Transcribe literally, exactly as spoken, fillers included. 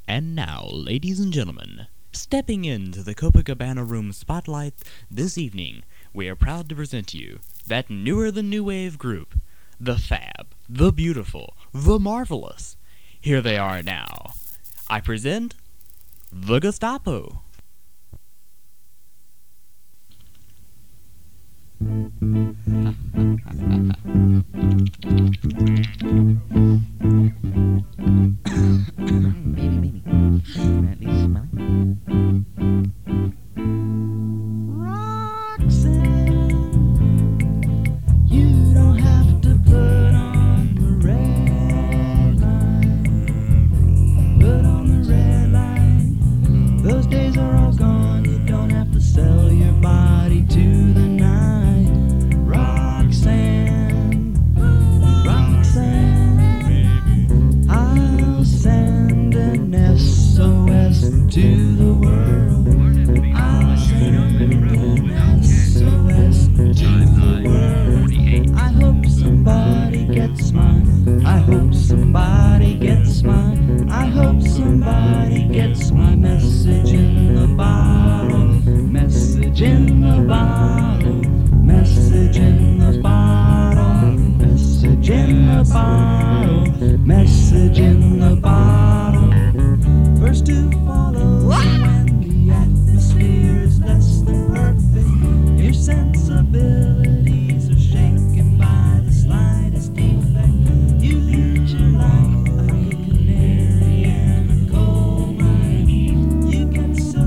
And now, ladies and gentlemen, stepping into the Copacabana Room spotlight this evening, we are proud to present to you that newer-than-new wave group, the Fab, the Beautiful, the Marvelous. Here they are now. I present the Gestapo. Baby, baby. Can I at least smell it? Roxanne, you don't have to put on the red light. Put on the red light. Those days are all gone. You don't have to sell your body to the night. Roxanne, Roxanne, I'll send an S O S to the world. I'll send an S O S to the world. I hope somebody gets mine. I hope somebody gets mine. I hope somebody gets my message in the bottle. Message in the bottle. Message in the bottle. Message in the bottle. Message in the bottle. First to follow when the atmosphere is less than perfect. Your sensibilities are shaken by the slightest defect. You lead your life like a canary in a coal mine. You get so